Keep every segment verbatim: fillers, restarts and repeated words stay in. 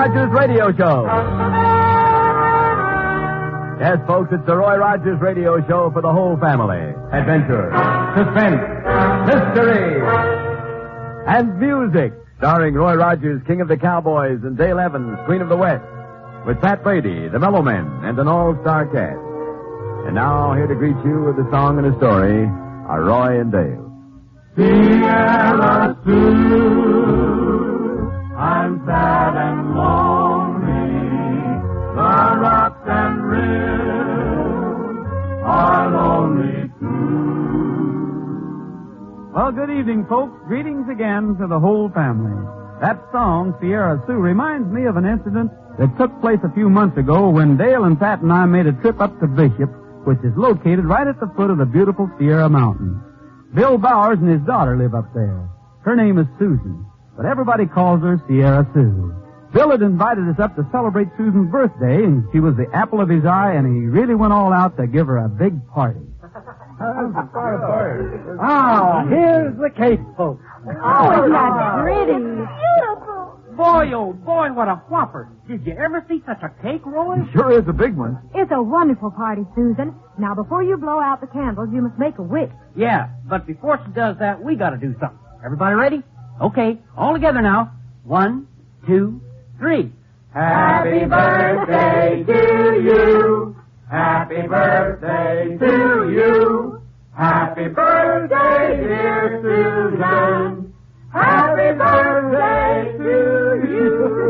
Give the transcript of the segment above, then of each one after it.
Rogers Radio Show. Yes, folks, it's the Roy Rogers Radio Show for the whole family. Adventure, suspense, mystery, and music. Starring Roy Rogers, King of the Cowboys, and Dale Evans, Queen of the West. With Pat Brady, the Mellow Men, and an all-star cast. And now, here to greet you with a song and a story are Roy and Dale. Sierra Sue, I'm sad and lonely. The rocks and rills are lonely too. Well, good evening, folks. Greetings again to the whole family. That song, Sierra Sue, reminds me of an incident that took place a few months ago when Dale and Pat and I made a trip up to Bishop, which is located right at the foot of the beautiful Sierra Mountains. Bill Bowers and his daughter live up there. Her name is Susan, but everybody calls her Sierra Sue. Bill had invited us up to celebrate Susan's birthday, and she was the apple of his eye, and he really went all out to give her a big party. Ah, here's the cake, folks. Oh, isn't that pretty? Beautiful. Boy, oh boy, what a whopper. Did you ever see such a cake, Roy? Sure is a big one. It's a wonderful party, Susan. Now, before you blow out the candles, you must make a wish. Yeah, but before she does that, we gotta do something. Everybody ready? Okay, all together now. One, two, three. Happy birthday to you. Happy birthday to you. Happy birthday, dear Susan. Happy birthday to you.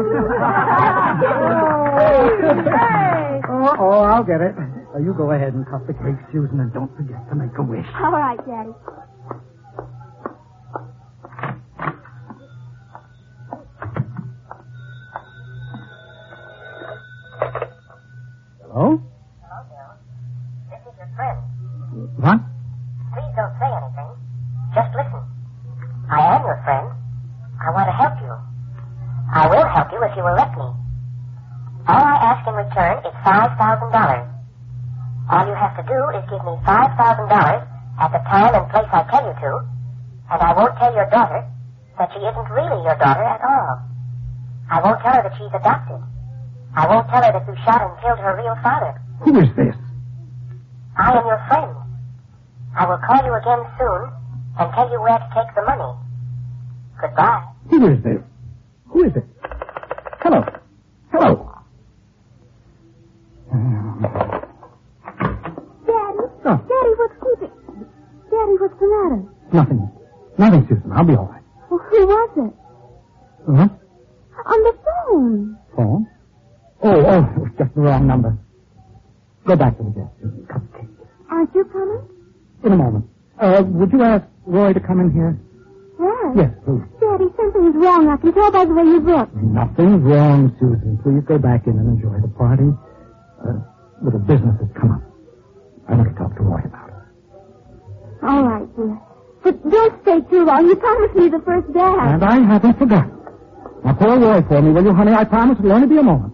Hey! Oh, oh, I'll get it. Uh, you go ahead and cut the cake, Susan, and don't forget to make a wish. All right, Daddy. Hello? Hello, Bill. This is your friend. What? Please don't say anything. Just listen. I am your friend. I want to help you. I will help you if you will let me. All I ask in return is five thousand dollars. All you have to do is give me five thousand dollars at the time and place I tell you to, and I won't tell your daughter that she isn't really your daughter at all. I won't tell her that she's adopted. I won't tell her that you shot and killed her real father. Who is this? I am your friend. I will call you again soon and tell you where to take the money. Goodbye. Who is this? Who is it? Hello. Hello. Daddy? Oh. Daddy, what's keeping... Daddy, what's the matter? Nothing. Nothing, Susan. I'll be all right. Well, who was it? What? On the phone. Phone? Oh, oh, it was just the wrong number. Go back to the desk, Susan. Cup of cake. Aren't you coming? In a moment. Uh, would you ask Roy to come in here? Yes. Yes, please. Daddy, something's wrong. I can tell by the way you look. Nothing's wrong, Susan. Please go back in and enjoy the party. Uh, little business has come up. I want to talk to Roy about it. All right, dear. But don't stay too long. You promised me the first day. And I haven't forgotten. Now call Roy for me, will you, honey? I promise it'll only be a moment.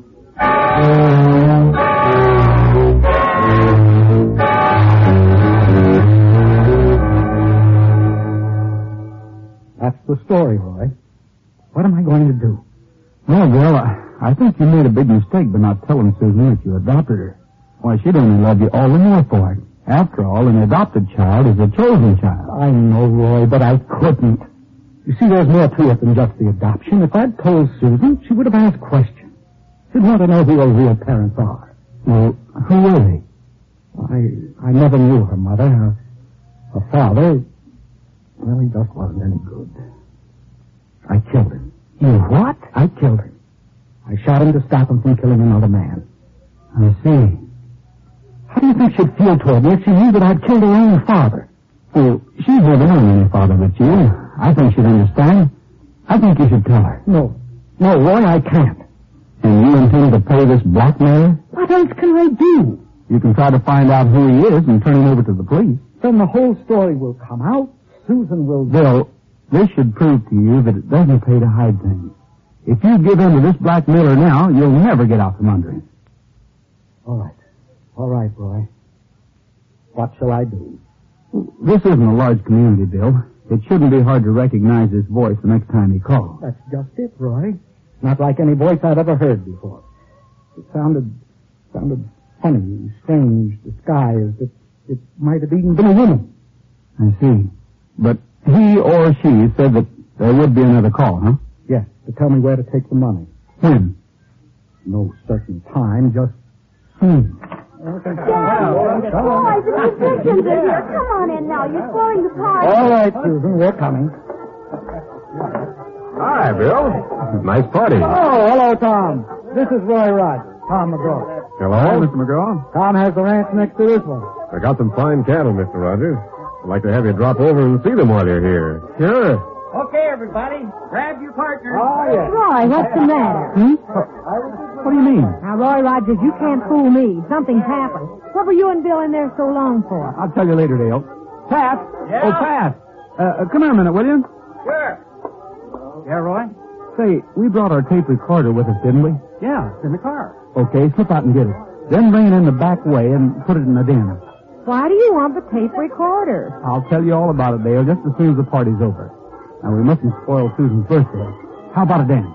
That's the story, Roy. What am I going to do? Well, girl, I, I think you made a big mistake by not telling Susan that you adopted her. Why, she'd only love you all the more for it. After all, an adopted child is a chosen child. I know, Roy, but I couldn't. You see, there's more to it than just the adoption. If I'd told Susan, she would have asked questions. She'd want to know who her real parents are. Well, who were they? I I never knew her mother. Her, her father, well, he just wasn't any good. I killed him. You what? I killed him. I shot him to stop him from killing another man. I see. How do you think she'd feel toward me if she knew that I'd killed her own father? Well, she's never known any father but you. I think she'd understand. I think you should tell her. No. No, Roy, I can't. And you intend to pay this blackmailer? What else can I do? You can try to find out who he is and turn him over to the police. Then the whole story will come out. Susan will... Bill, this should prove to you that it doesn't pay to hide things. If you give in to this blackmailer now, you'll never get out from under him. All right. All right, Roy. What shall I do? This isn't a large community, Bill. It shouldn't be hard to recognize his voice the next time he calls. That's just it, Roy. Not like any voice I'd ever heard before. It sounded, sounded funny, strange, disguised. It, it might have even been a woman. I see. But he or she said that there would be another call, huh? Yes, to tell me where to take the money. When? No certain time, just soon. Boys, the musicians are here. Come on in now. You're spoiling the party. All right, Susan, we're coming. Hi, Bill. Nice party. Oh, hello, Tom. This is Roy Rogers, Tom McGraw. Hello. Mister McGraw. Tom has the ranch next to this one. I got some fine cattle, Mister Rogers. I'd like to have you drop over and see them while you're here. Sure. Okay, everybody, grab your partner. Oh, yes. Roy, what's the matter? Hmm? What do you mean? Now, Roy Rogers, you can't fool me. Something's happened. What were you and Bill in there so long for? I'll tell you later, Dale. Pat? Yeah? Oh, Pat. Uh, uh, come here a minute, will you? Sure. Yeah, Roy? Say, we brought our tape recorder with us, didn't we? Yeah, it's in the car. Okay, slip out and get it. Then bring it in the back way and put it in the den. Why do you want the tape recorder? I'll tell you all about it, Dale, just as soon as the party's over. Now, we mustn't spoil Susan's birthday. How about a dance?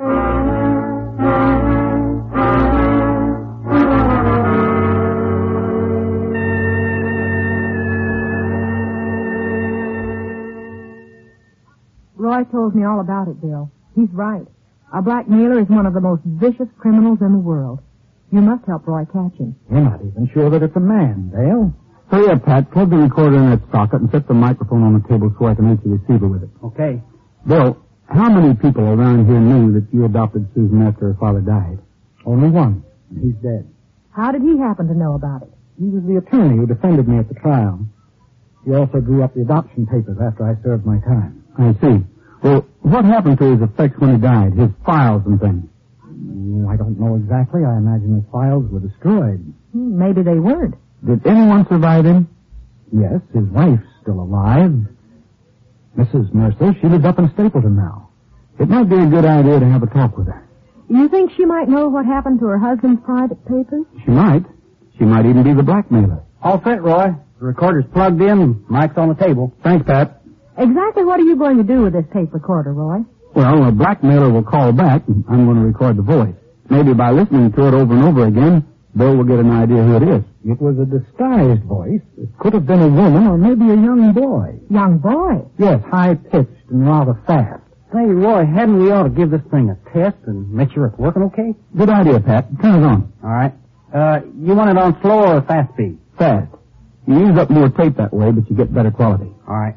Roy told me all about it, Bill. He's right. Our blackmailer is one of the most vicious criminals in the world. You must help Roy catch him. You're not even sure that it's a man, Dale. Hurry up, Pat. Plug the recorder in that socket and set the microphone on the table so I can reach the receiver with it. Okay. Bill, how many people around here knew that you adopted Susan after her father died? Only one, and he's dead. How did he happen to know about it? He was the attorney who defended me at the trial. He also drew up the adoption papers after I served my time. I see. Well, what happened to his effects when he died? His files and things? Mm, I don't know exactly. I imagine his files were destroyed. Hmm, Maybe they weren't. Did anyone survive him? Yes, his wife's still alive. Missus Mercer, she lives up in Stapleton now. It might be a good idea to have a talk with her. You think she might know what happened to her husband's private papers? She might. She might even be the blackmailer. All set, Roy. The recorder's plugged in. Mic's on the table. Thanks, Pat. Exactly what are you going to do with this tape recorder, Roy? Well, a blackmailer will call back, and I'm going to record the voice. Maybe by listening to it over and over again, Bill will get an idea who it is. It was a disguised voice. It could have been a woman or maybe a young boy. Young boy? Yes, high-pitched and rather fast. Say, Roy, hadn't we ought to give this thing a test and make sure it's working okay? Good idea, Pat. Turn it on. All right. Uh, you want it on slow or fast speed? Fast. You use up more tape that way, but you get better quality. All right.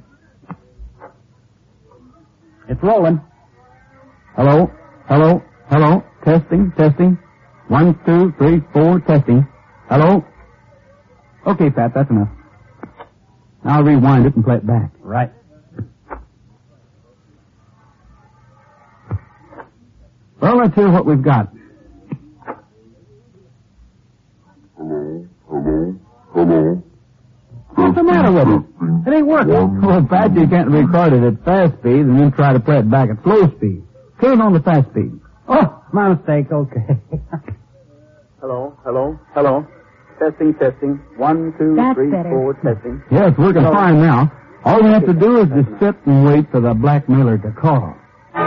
It's rolling. Hello? Hello? Hello? Testing? Testing? One, two, three, four, testing. Hello? Okay, Pat, that's enough. Now I'll rewind it and play it back. Right. Well, let's hear what we've got. Hello, hello, hello. What's the matter with it? It ain't working. Well, Pat, you can't record it at fast speed and then try to play it back at slow speed. Turn it on the fast speed. Oh, my mistake. Okay. Hello, hello, hello. Testing, testing. One, two, That's three, better. four, testing. Yeah, it's working fine now. All we have to do is just sit and wait for the blackmailer to call.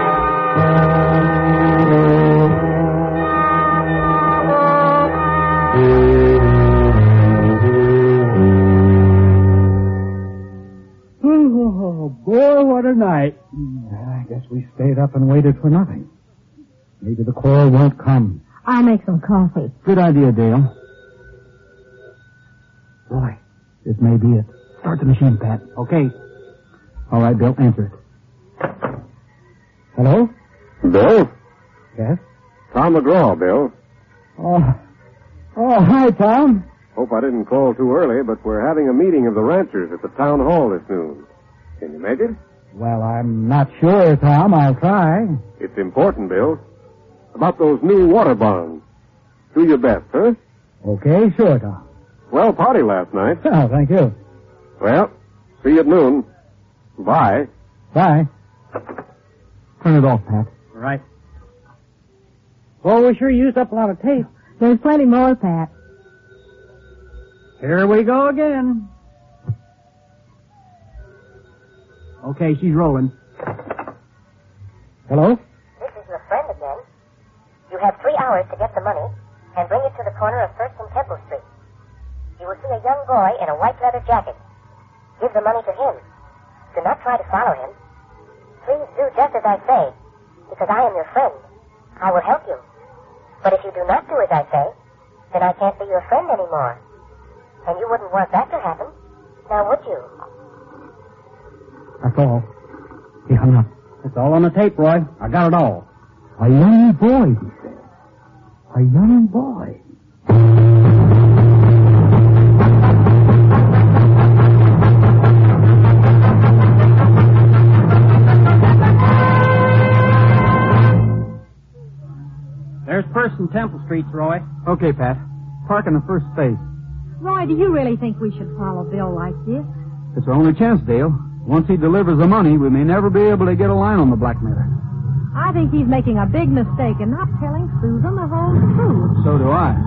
Oh, boy, what a night. I guess we stayed up and waited for nothing. Maybe the call won't come. I'll make some coffee. Good idea, Dale. Boy, this may be it. Start the machine, Pat. Okay. All right, Bill, answer it. Hello? Bill? Yes? Tom McGraw, Bill. Oh, oh, hi, Tom. Hope I didn't call too early, but we're having a meeting of the ranchers at the town hall this noon. Can you make it? Well, I'm not sure, Tom. I'll try. It's important, Bill. About those new water bonds. Do your best, huh? Okay, sure, Tom. Well, party last night. Oh, thank you. Well, see you at noon. Bye. Bye. Turn it off, Pat. Right. Well, we sure used up a lot of tape. There's plenty more, Pat. Here we go again. Okay, she's rolling. Hello? This is your friend again. hours to get the money and bring it to the corner of First and Temple Street. You will see a young boy in a white leather jacket. Give the money to him. Do not try to follow him. Please do just as I say, because I am your friend. I will help you. But if you do not do as I say, then I can't be your friend anymore. And you wouldn't want that to happen, now would you? That's all. He hung up. It's all on the tape, Roy. I got it all. A young boy, he said. A young boy. There's First and Temple Streets, Roy. Okay, Pat. Park in the first space. Roy, do you really think we should follow Bill like this? It's our only chance, Dale. Once he delivers the money, we may never be able to get a line on the blackmailer. I think he's making a big mistake in not telling Susan the whole truth. So do I.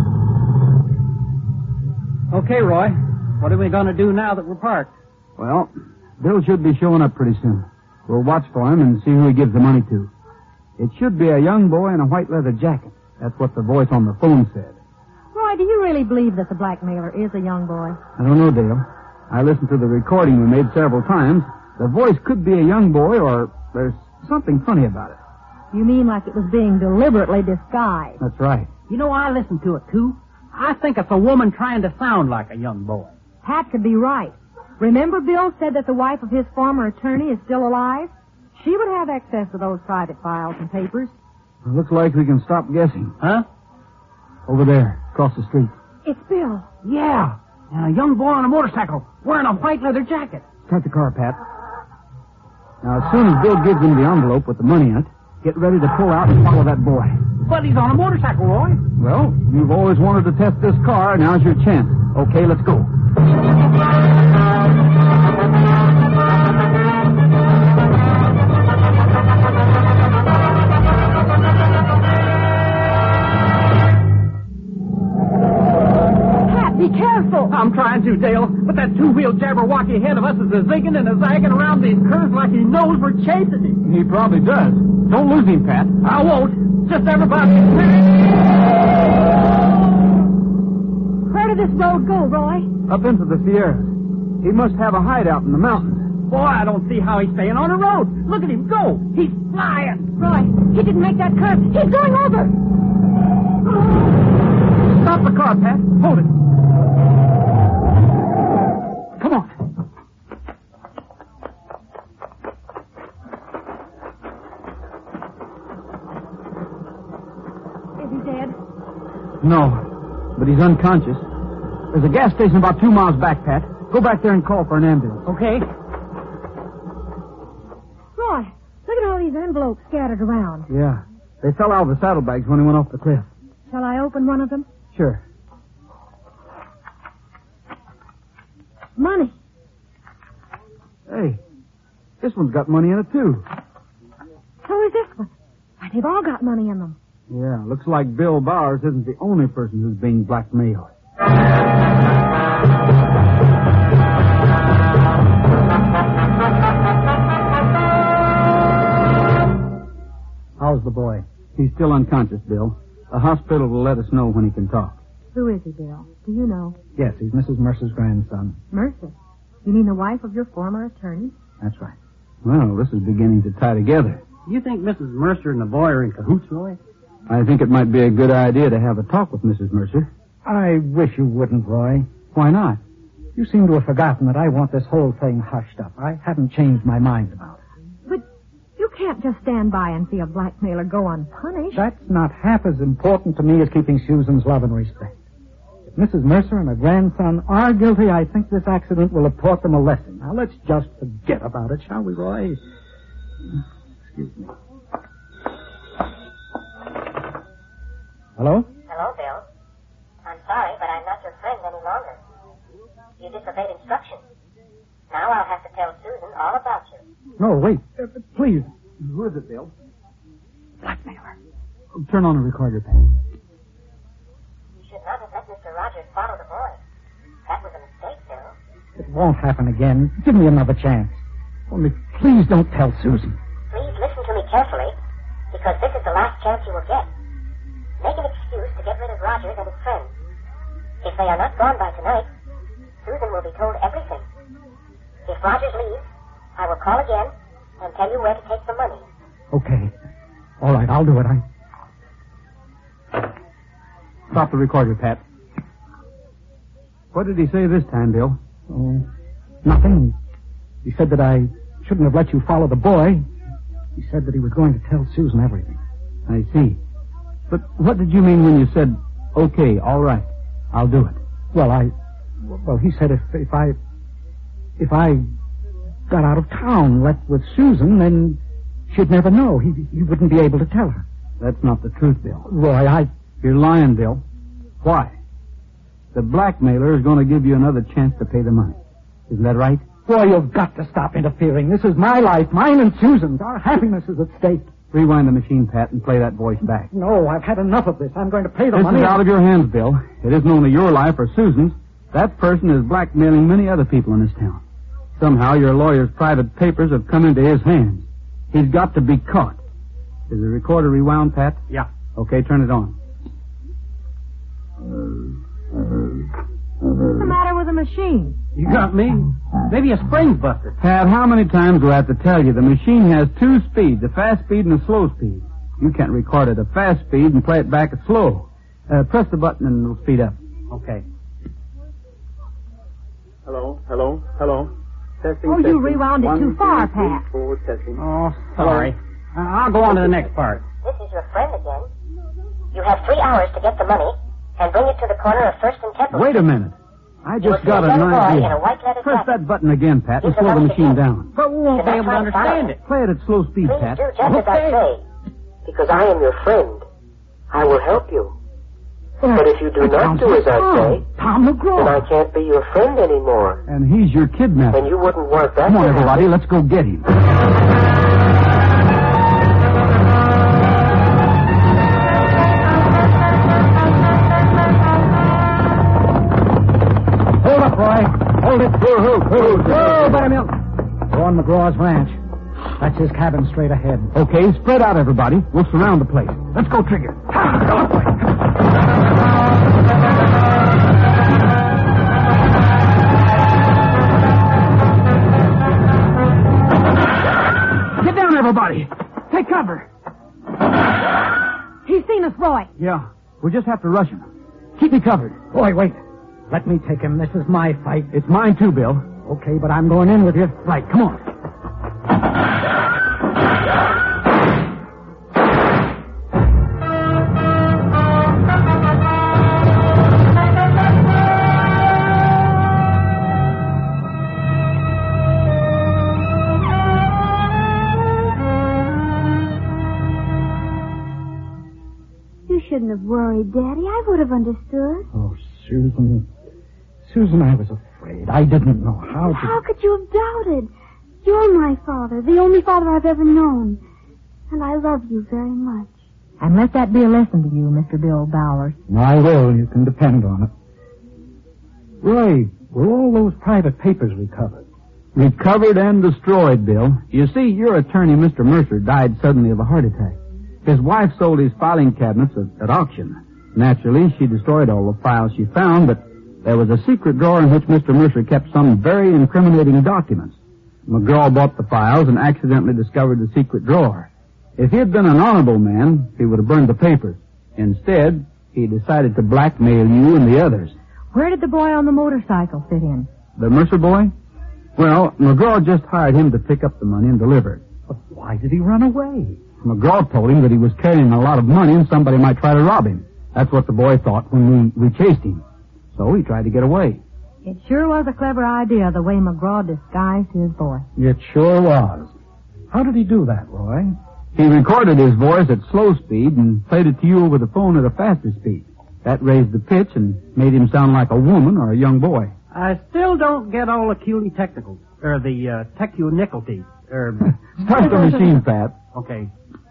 Okay, Roy. What are we going to do now that we're parked? Well, Bill should be showing up pretty soon. We'll watch for him and see who he gives the money to. It should be a young boy in a white leather jacket. That's what the voice on the phone said. Roy, do you really believe that the blackmailer is a young boy? I don't know, Dale. I listened to the recording we made several times. The voice could be a young boy, or there's something funny about it. You mean like it was being deliberately disguised? That's right. You know, I listened to it, too. I think it's a woman trying to sound like a young boy. Pat could be right. Remember Bill said that the wife of his former attorney is still alive? She would have access to those private files and papers. It looks like we can stop guessing. Huh? Over there, across the street. It's Bill. Yeah. And a young boy on a motorcycle wearing a white leather jacket. Start the car, Pat. Now, as soon as Bill gives him the envelope with the money in it, get ready to pull out and follow that boy. But he's on a motorcycle, Roy. Well, you've always wanted to test this car. Now's your chance. Okay, let's go. Be careful. I'm trying to, Dale, but that two-wheel jabberwocky ahead of us is a zigging and a zagging around these curves like he knows we're chasing him. He probably does. Don't lose him, Pat. I won't. Just everybody. Where did this road go, Roy? Up into the Sierras. He must have a hideout in the mountains. Boy, I don't see how he's staying on the road. Look at him go. He's flying. Roy, he didn't make that curve. He's going over. Stop the car, Pat. Hold it. Come on. Is he dead? No, but he's unconscious. There's a gas station about two miles back, Pat. Go back there and call for an ambulance. Okay. Roy, look at all these envelopes scattered around. Yeah. They fell out of the saddlebags when he went off the cliff. Shall I open one of them? Sure. Money. Hey, this one's got money in it, too. So is this one. Why, they've all got money in them. Yeah, looks like Bill Bowers isn't the only person who's being blackmailed. How's the boy? He's still unconscious, Bill. The hospital will let us know when he can talk. Who is he, Bill? Do you know? Yes, he's Missus Mercer's grandson. Mercer. You mean the wife of your former attorney? That's right. Well, this is beginning to tie together. You think Missus Mercer and the boy are in cahoots, Roy? I think it might be a good idea to have a talk with Missus Mercer. I wish you wouldn't, Roy. Why not? You seem to have forgotten that I want this whole thing hushed up. I haven't changed my mind about it. But you can't just stand by and see a blackmailer go unpunished. That's not half as important to me as keeping Susan's love and respect. If Missus Mercer and her grandson are guilty, I think this accident will have taught them a lesson. Now, let's just forget about it, shall we, Roy? Excuse me. Hello? Hello, Bill. I'm sorry, but I'm not your friend any longer. You disobeyed instructions. Now I'll have to tell Susan all about you. No, wait. Uh, please. Who is it, Bill? Blackmailer. Turn on the recorder, Pat. You should not have let Mister Rogers follow the boy. That was a mistake, Bill. It won't happen again. Give me another chance. Only please don't tell Susan. Please listen to me carefully, because this is the last chance you will get. Make an excuse to get rid of Rogers and his friends. If they are not gone by tonight, Susan will be told everything. If Rogers leaves, I will call again and tell you where to take the money. Okay. All right, I'll do it. I... Stop the recorder, Pat. What did he say this time, Bill? Oh, nothing. He said that I shouldn't have let you follow the boy. He said that he was going to tell Susan everything. I see. But what did you mean when you said, okay, all right, I'll do it? Well, I... Well, he said if, if I... If I got out of town, left with Susan, then she'd never know. He, he wouldn't be able to tell her. That's not the truth, Bill. Roy, I... You're lying, Bill. Why? The blackmailer is going to give you another chance to pay the money. Isn't that right? Roy, you've got to stop interfering. This is my life, mine and Susan's. Our happiness is at stake. Rewind the machine, Pat, and play that voice back. No, I've had enough of this. I'm going to pay the this money. This is out of your hands, Bill. It isn't only your life or Susan's. That person is blackmailing many other people in this town. Somehow your lawyer's private papers have come into his hands. He's got to be caught. Is the recorder rewound, Pat? Yeah. Okay, turn it on. What's the matter with the machine? You got me. Maybe a spring's busted. Pat, how many times do I have to tell you? The machine has two speeds, a fast speed and a slow speed. You can't record at a fast speed and play it back at slow. Uh, press the button and it'll speed up. Okay. Hello, hello, hello. Testing, Oh, testing. you rewound it One, too far, two, three, Pat. four, testing. Oh, sorry. Uh, I'll go on to the next part. This is your friend again. You have three hours to get the money and bring it to the corner of First and Temple. Wait a minute. I You will just see got a an young boy idea. in a white leather Press jacket. that button again, Pat, and Use the slow the mouse machine again. down. But we won't be able to understand it. Play it at slow speed, Please Pat. do just as I say, because I am your friend. I will help you. But if you do not do as I say, Tom then McGraw. I can't be your friend anymore. And he's your kidnapper. And you wouldn't want that Come on, to happen. everybody, let's go get him. Hold up, Roy. Hold it. Whoa, whoa, whoa. Buttermilk. We're on McGraw's ranch. That's his cabin straight ahead. Okay, spread out, everybody. We'll surround the place. Let's go, Trigger. Get down, everybody. Take cover. He's seen us, Roy. Yeah, we'll just have to rush him. Keep me covered. Roy, wait. Let me take him. This is my fight. It's mine, too, Bill. Okay, but I'm going in with you. Right, come on. You shouldn't have worried, Daddy. I would have understood. Oh, Susan. Susan, I was afraid. I didn't know how to... How could you have doubted? You're my father, the only father I've ever known. And I love you very much. And let that be a lesson to you, Mister Bill Bowers. I will. You can depend on it. Roy, were all those private papers recovered? Recovered and destroyed, Bill. You see, your attorney, Mister Mercer, died suddenly of a heart attack. His wife sold his filing cabinets at, at auction. Naturally, she destroyed all the files she found, but there was a secret drawer in which Mister Mercer kept some very incriminating documents. McGraw bought the files and accidentally discovered the secret drawer. If he had been an honorable man, he would have burned the papers. Instead, he decided to blackmail you and the others. Where did the boy on the motorcycle fit in? The Mercer boy? Well, McGraw just hired him to pick up the money and deliver it. But why did he run away? McGraw told him that he was carrying a lot of money and somebody might try to rob him. That's what the boy thought when we, we chased him. So he tried to get away. It sure was a clever idea, the way McGraw disguised his voice. It sure was. How did he do that, Roy? He recorded his voice at slow speed and played it to you over the phone at a faster speed. That raised the pitch and made him sound like a woman or a young boy. I still don't get all the cutie technicals, or the uh, technicalities. Er, Start the machine, Pat. okay.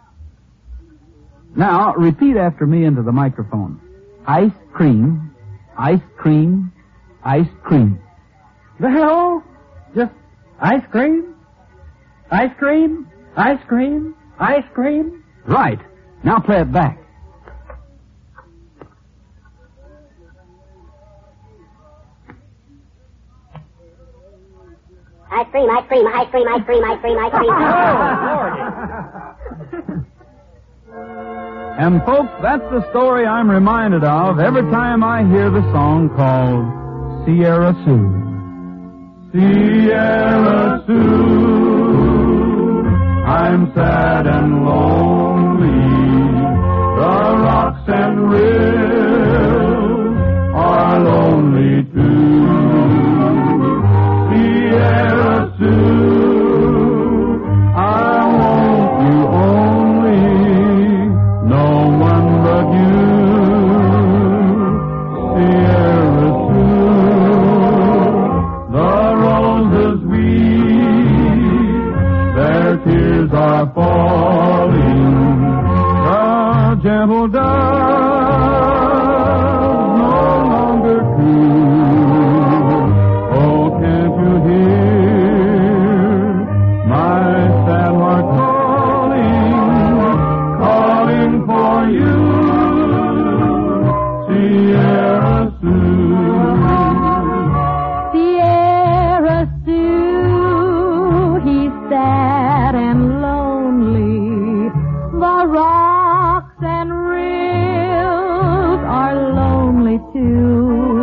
Now, repeat after me into the microphone. Ice cream, ice cream, ice cream. The hell? Just ice cream? Ice cream? Ice cream? Ice cream? Right. Now play it back. Ice cream, ice cream, ice cream, ice cream, ice cream, ice cream. And folks, that's the story I'm reminded of every time I hear the song called Sierra Sioux. Sierra Sioux, I'm sad and lonely. The rocks and rills are lonely too. Sierra Sioux, I want you only, no one but you. Sierra Sioux, the roses weep, their tears are falling. The gentle dove no longer coo. Oh, can't you hear my sad heart calling, calling for you, Sierra Sioux. Sierra Sioux, he's sad and lonely. The rocks and rills are lonely too.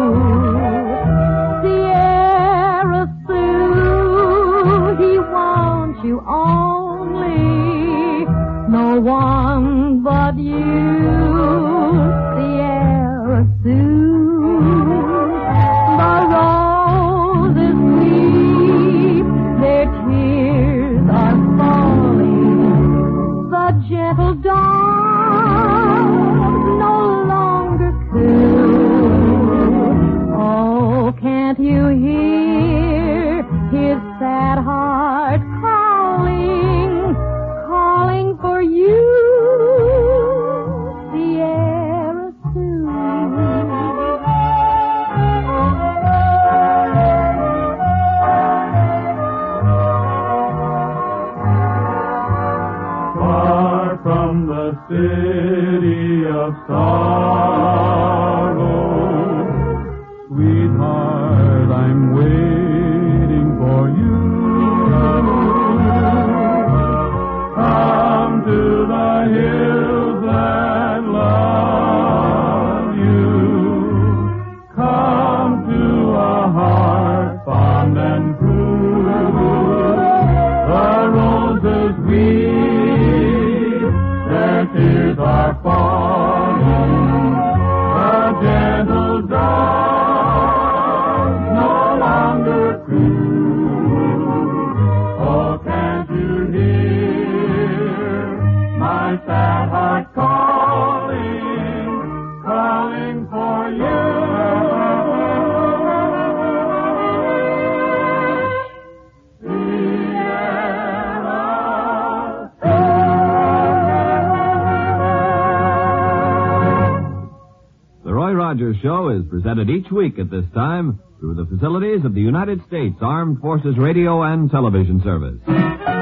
Sierra Sioux, he wants you only, no one but you. Sierra Sioux, the roses weep, their tears are falling. The gentle dawn no longer coo. Oh, can't you hear his sad heart calling, calling for you, Sierra Sioux. Far from the city of sorrow, sweetheart, I'm waiting for you. Come to the hills that love you. Come to a heart fond and true. The roses weep, their tears are falling. The gentle dawn no longer coo. Oh, can't you hear my sad heart calling, calling for you? The Roy Rogers Show is presented each week at this time through the facilities of the United States Armed Forces Radio and Television Service.